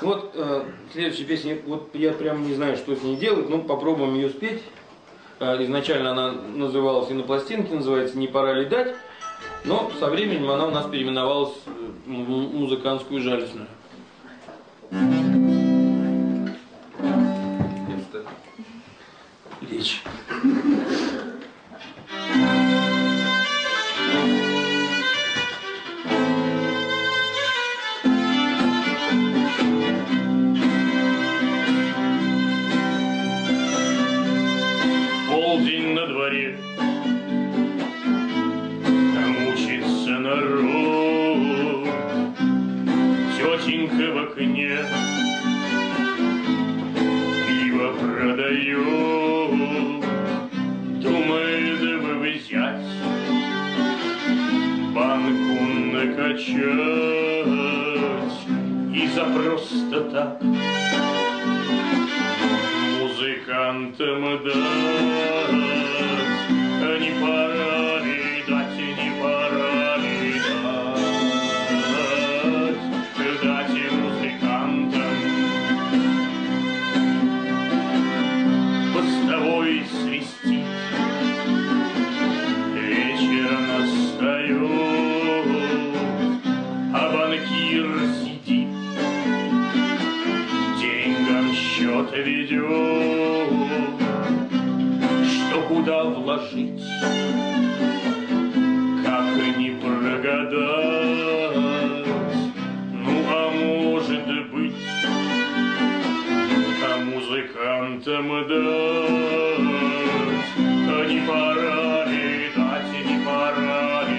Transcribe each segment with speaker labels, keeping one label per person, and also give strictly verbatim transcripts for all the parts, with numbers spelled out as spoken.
Speaker 1: Вот э, следующая песня, вот я прям не знаю, что с ней делать, но попробуем ее спеть. Э, изначально она называлась и на пластинке, называется «Не пора ли дать?», но со временем она у нас переименовалась в музыкантскую жалостную. Место. Лечь.
Speaker 2: Полдень на дворе, мучится народ, тетенька в окне пиво продает, думает бы взять, банку накачать и за просто так музыкантам дать. Не пора ли дать, не пора ли дать, дать музыкантам постовой свистит, вечер настает, а банкир сидит, деньгам счет ведет, что куда вложить, как не прогадать. Ну а может быть, а музыкантам дать, а не пора ли дать, не пора ли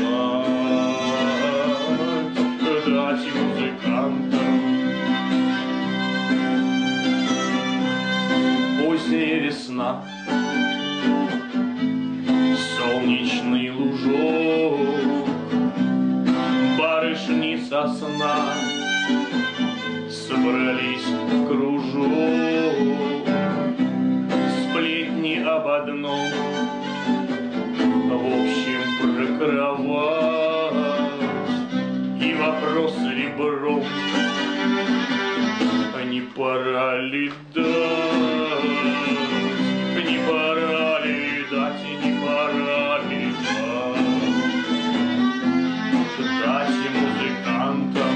Speaker 2: дать, дать музыкантам. Поздняя весна, солнечный лужок, барышни со сна собрались в кружок, сплетни об одном, в общем про кровать, и вопрос ребром, а не пора ли дать, не пора ли дать, не пора ли дать, дать музыкантам.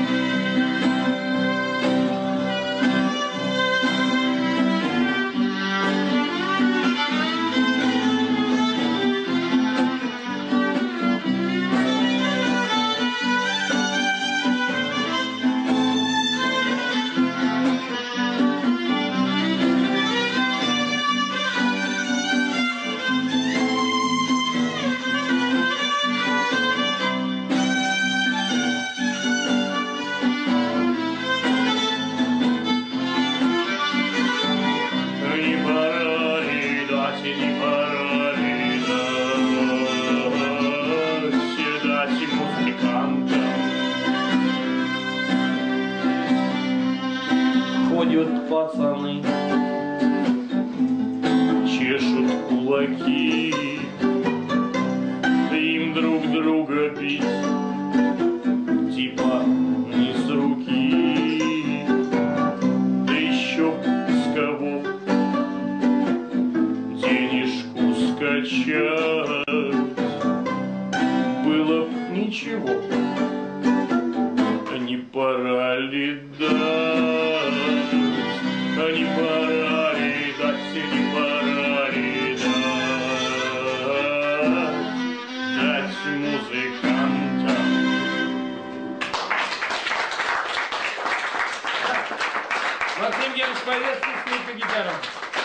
Speaker 2: Ходят пацаны, чешут кулаки, им друг друга бить, типа не с руки, да еще с кого денежку скачать, было б ничего, не пора ли дать, не пора ли дать, не пора ли дать, дать музыкантам.
Speaker 1: Максим Генович Полецкий, скрипка, гитара.